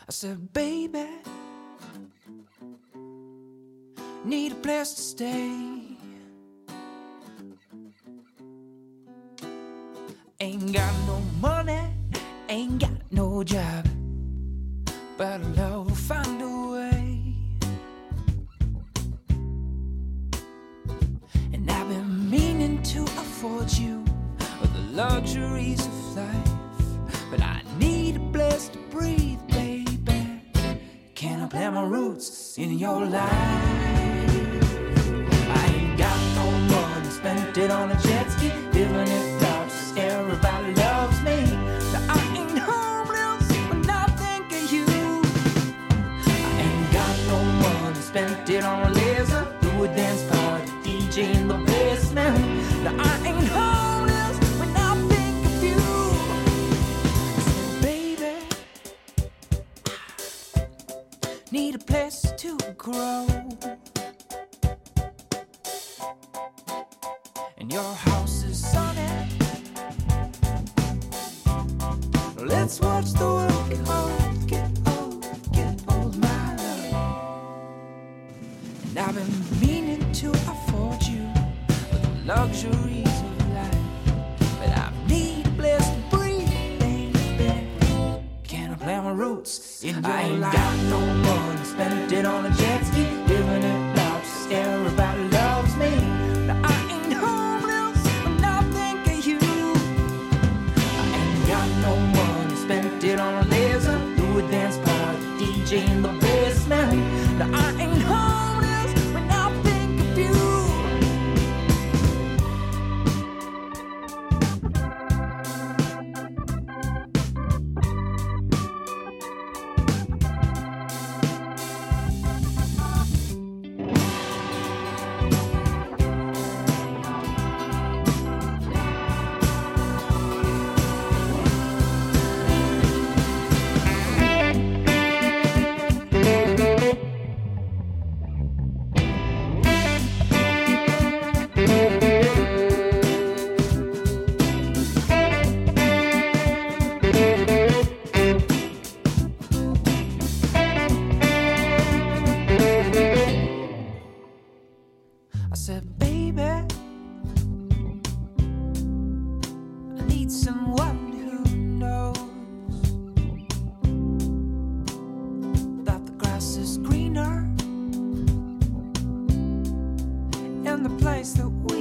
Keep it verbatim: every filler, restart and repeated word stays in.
I said, baby, need a place to stay. Ain't got no money, ain't got no job, but love will find a way. And I've been meaning to afford you the luxuries of life, but I need a place to breathe, baby. Can I plant my roots in your life? I ain't got no money, spent it on a jet ski, living it up, so everybody loves me. Now I ain't homeless when I think of you. I ain't got no money, spent it on a laser, through a dance party, D J in the basement. Now I ain't homeless when I think of you. I said, baby, I need a place to grow, and your house is sunny. Let's watch the world get old, get old, get old, my love. And I've been meaning to afford you with the luxuries of life, but I need a place to breathe, baby. Can I plant my roots in your life? I ain't life? Got no money, spent it on a jet ski, living it loud, so everybody loves me. Now I ain't homeless when I think of you. I ain't got no money, spent it on a laser, through a dance party, D J in the basement. Now I ain't homeless when I think of you. I said, baby, I need someone who knows that the grass is greener in the place that we